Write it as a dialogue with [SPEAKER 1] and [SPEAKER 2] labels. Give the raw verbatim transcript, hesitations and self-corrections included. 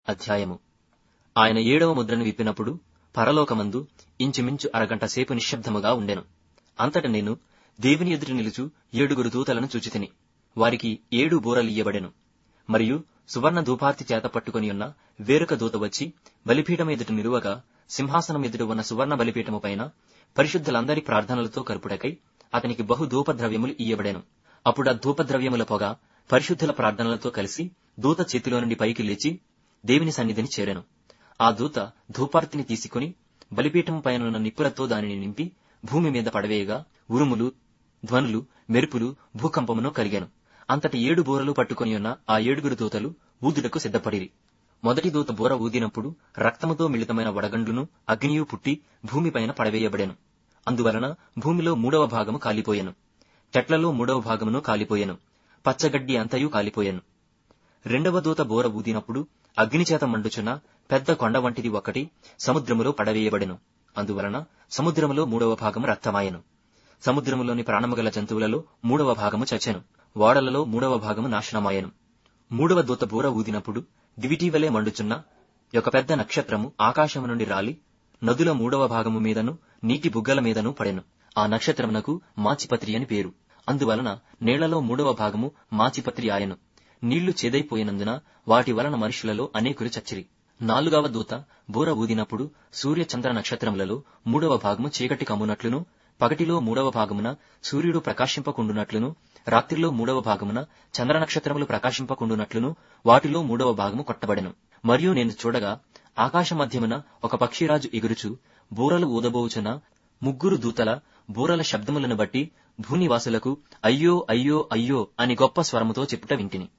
[SPEAKER 1] అధ్యాయము. ఆయన ఏడవ ముద్రను విప్పినప్పుడు పరలోకమందు ఇంచుమించు అరగంట సేపు నిశ్శబ్దముగా ఉండెను. అంతట నేను దేవుని ఎదుట నిలుచు ఏడుగురు దూతలను చూచితిని. వారికి ఏడు బూరలియ్యబడెను. మరియు సువర్ణ ధూపార్తి చేత పట్టుకొని ఉన్న వేరొక దూత వచ్చి బలిపీఠం ఎదుట నిలువగా, సింహాసనం ఎదుట ఉన్న సువర్ణ బలిపీఠము పైన పరిశుద్ధులందరి ప్రార్థనలతో కరుపుటకై అతనికి బహు ధూపద్రవ్యములు ఇయ్యబడెను. అప్పుడా ధూపద్రవ్యముల పొగ పరిశుద్ధుల ప్రార్థనలతో కలిసి దూత చేతిలో నుండి పైకి లేచి దేవుని సన్నిధిని చేరెను. ఆ దూత ధూపార్తిని తీసుకుని బలిపీఠము పైనున్న నిప్పులతో దానిని నింపి భూమి మీద పడవేయగా, ఉరుములు, ధ్వనులు, మెరుపులు, భూకంపమును కలిగాను. అంతటి ఏడు బూరలు పట్టుకొని ఉన్న ఆ ఏడుగురు దూతలు ఊదుటకు సిద్ధపడిరి. మొదటి దూత బూర ఊదినప్పుడు రక్తముతో మిళితమైన వడగండ్లును అగ్నియు పుట్టి భూమిపైన పడవేయబడెను. అందువలన భూమిలో మూడవ భాగము కాలిపోయెను. చెట్లలో మూడవ భాగమును కాలిపోయెను. పచ్చగడ్డి అంతయు కాలిపోయెను. రెండవ దూత బూర ఊదినప్పుడు అగ్నిచేత మండుచున్న పెద్ద కొండ వంటిది ఒకటి సముద్రములో పడవేయబడెను. అందువలన సముద్రములో మూడవ భాగము రక్తమాయెను. సముద్రములోని ప్రాణముగల జంతువులలో మూడవ భాగము చచ్చెను. ఓడలలో మూడవ భాగము నాశనమాయెను. మూడవ దూత బూర ఊదినప్పుడు దివిటీవలే మండుచున్న ఒక పెద్ద నక్షత్రము ఆకాశము నుండి రాలి నదుల మూడవ భాగము మీదను నీటి బుగ్గల మీదను పడెను. ఆ నక్షత్రమునకు మాచిపత్రి అని పేరు. అందువలన నీళ్లలో మూడవ భాగము మాచిపత్రి ఆయెను. నీళ్లు చేదైపోయినందున వాటి వలన మనుషులలో అనేకులు చచ్చిరి. నాలుగవ దూత బూర ఊదినప్పుడు సూర్య చంద్ర నక్షత్రములలో మూడవ భాగము చీకటి కమ్మునట్లును, పగటిలో మూడవ భాగమున సూర్యుడు ప్రకాశింపకుండునట్లును, రాత్రిలో మూడవ భాగమున చంద్ర నక్షత్రములు ప్రకాశింపకుండునట్లును వాటిలో మూడవ భాగము కొట్టబడెను. మరియు నేను చూడగా ఆకాశ మధ్యమున ఒక పక్షిరాజు ఎగురుచు బూరలు ఊదబోచున్న ముగ్గురు దూతల బూరల శబ్దములను బట్టి భూనివాసులకు అయ్యో అయ్యో అయ్యో అని గొప్ప స్వరముతో చెప్పుట వింటిని.